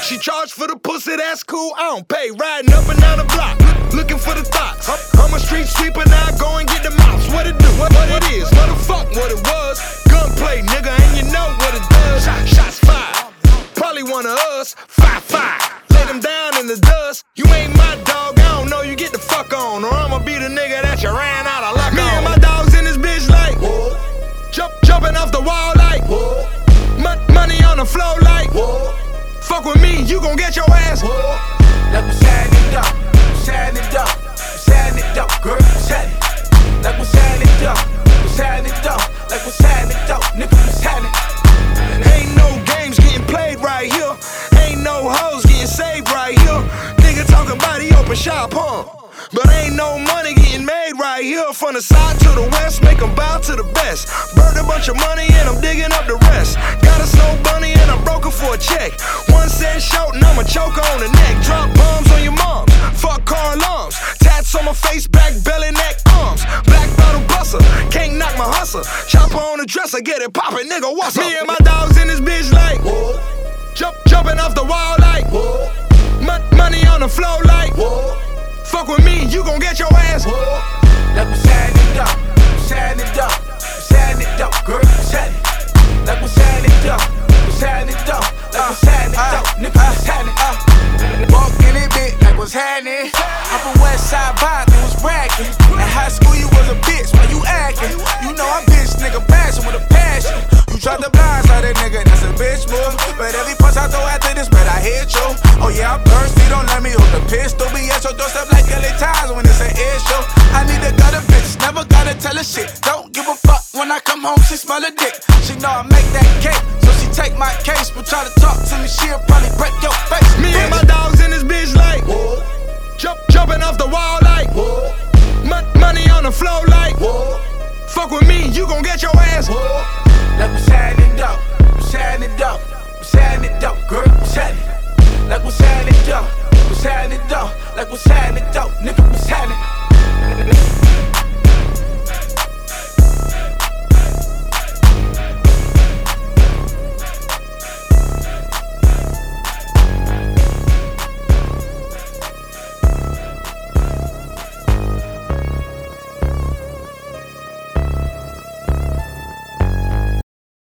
She charged for the pussy, that's cool, I don't pay. Riding up and down the block, looking for the thoughts. I'm a street sweeper, now go and get the mouse. What it do, what it is, motherfuck what it was. Gunplay, nigga, and you know what it does. Shots fired, probably one of us. 5-5, lay them down in the dust. You ain't my dog, I don't know, you get the fuck on. Or I'ma be the nigga that you ran out of luck on. Me and my dogs in this bitch like, whoa. Jumping off the wall like, whoa. Money on the floor like, whoa. Fuck with me, you gon' get your ass, whoa. Like we're setting it up, we're setting it up, we're setting it up, girl, we're setting. Like we're setting it up, we're setting it up, like we're setting it up, nigga, we're setting. Ain't no games getting played right here. Ain't no hoes getting saved right here. Nigga talking about he open shop, huh? But ain't no money getting made right here. From the side to the west, make them bow to the best. Burned a bunch of money and I'm digging up the rest. Got a snow bunny and I'm broken for a check. 1 cent short and I'ma choke on the neck. Drop bombs on your moms, fuck car alarms. Tats on my face, back, belly, neck, arms. Black bottle buster, can't knock my hustle. Chopper on the dresser, get it poppin', nigga, what's up? Me and my dogs in this bitch like, whoa. Jumping off the wall like, whoa. Money on the floor like, whoa. Fuck with me, you gon' get your ass, whoa. Like we're setting it up, we're setting it up, we're setting it up, girl, we're setting. Like we're setting it up, we're setting it up, like we're setting it up, nigga, we're setting it. Walk in it, bitch, like what's happening. I'm from West Side Vibe, it was bragging. In high school, you was a bitch, why you acting? You know I'm bitch, nigga, bashing with a passion. You drop the blinds like that nigga, that's a bitch move. But every punch I throw after this, bet I hit you. Oh yeah, I'm thirsty, don't let me hold the pistol. Be at your doorstep like LA Times when it's an issue. I need a gutter bitch, never gotta tell her shit. Don't give a fuck when I come home, she smell a dick. She know I make that cake, so she take my case. But try to talk to me, she'll probably break your face. Me and my dogs in this bitch like, whoa. Jumping off the wall like, whoa. Money on the floor like, whoa. Fuck with me, you gon' get your ass, whoa. Like we're setting